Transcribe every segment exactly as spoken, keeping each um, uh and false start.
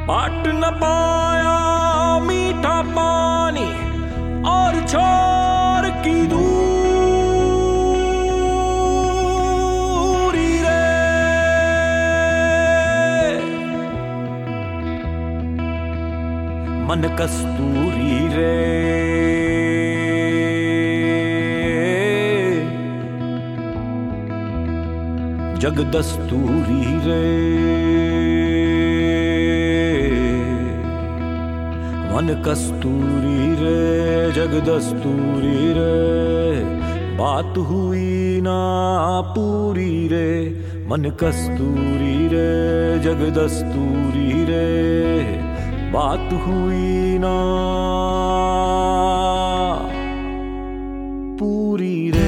पाट न पाया मीठा पानी और छोर की दूरी रे। मन कस्तूरी रे, जग दस्तूरी रे। मन कस्तूरी रे, जग दस्तूरी रे। बात हुई ना पूरी रे। मन कस्तूरी रे, जग दस्तूरी रे। बात हुई ना पूरी रे।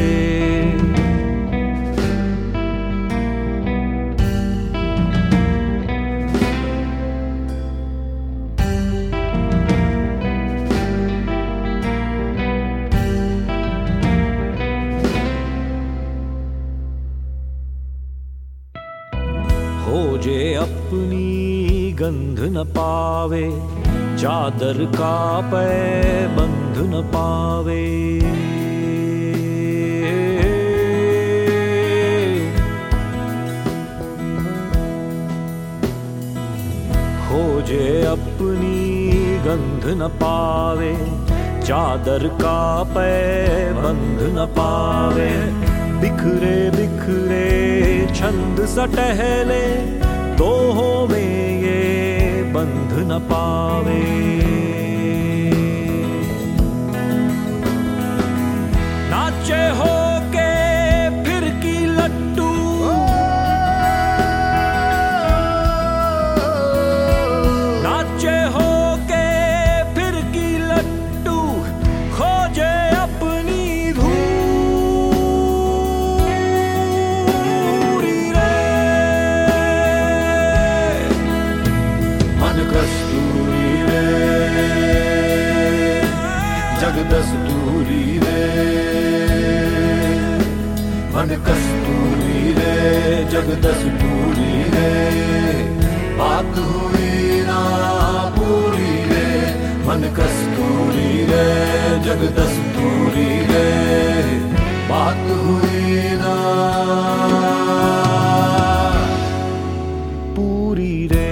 खोजे अपनी गंध न पावे, चादर का पैबंध न पावे। खोजे अपनी गंध न पावे, चादर का पैबंध न पावे। बिखरे बिखरे छंद सा टहले, दोहों में ये बंध न पावे। नाचे हो के फिर की लट्टू, नाचे हो के फिर की लट्टू। खोजे अपनी धूरी रे। मन कस्तूरी रे, जग दस्तूरी रे। मन कस्तूरी रे, जग दस्तूरी रे। बात हुई ना पूरी रे। मन कस्तूरी रे, जग दस्तूरी रे। बात हुई ना पूरी रे।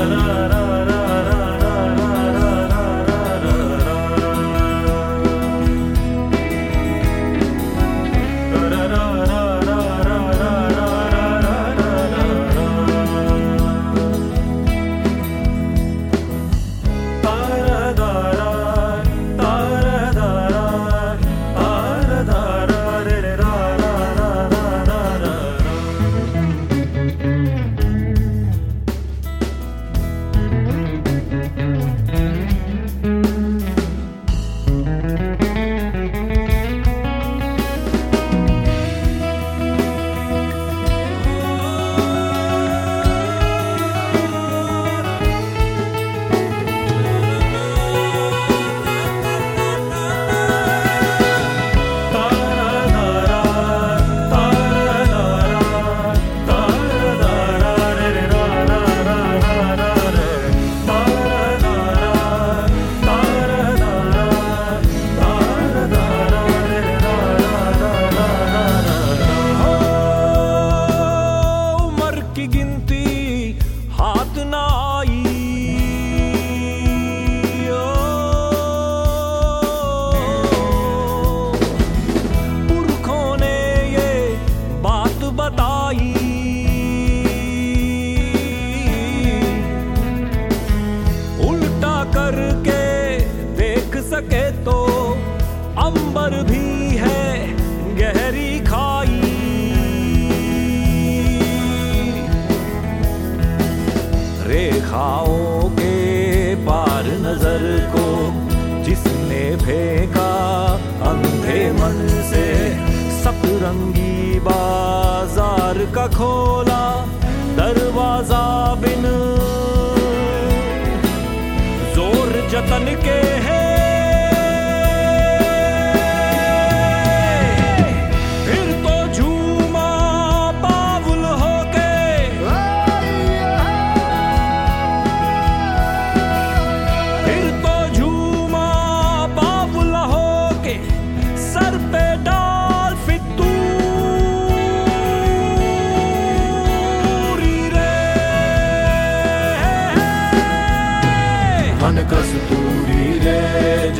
तो अंबर भी है गहरी खाई। रेखाओं के पार नजर को जिसने फेंका अंधे मन से, सतरंगी बाजार का खोला दरवाजा बिन जोर जतन के है।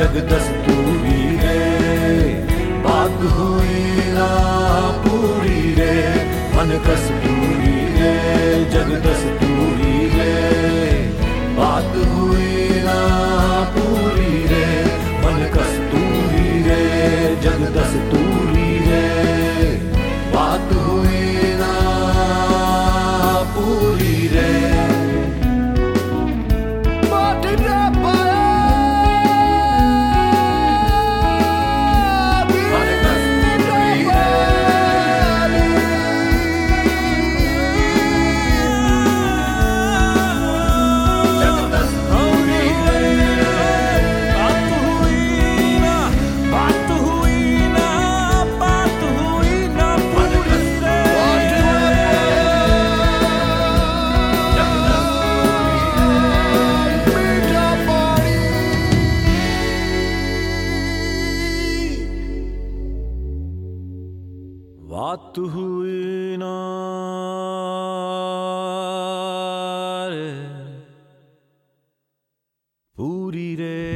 जग दस्तूरी रे, बात हुई ना पूरी रे, मन कस्तूरी रे, जग दस्तूरी रे, बात हुई ना पूरी रे, मन कस्तूरी रे, जग दस्तूरी रे, बात हुई ना पूरी रे। बात हुई ना रे पूरी रे।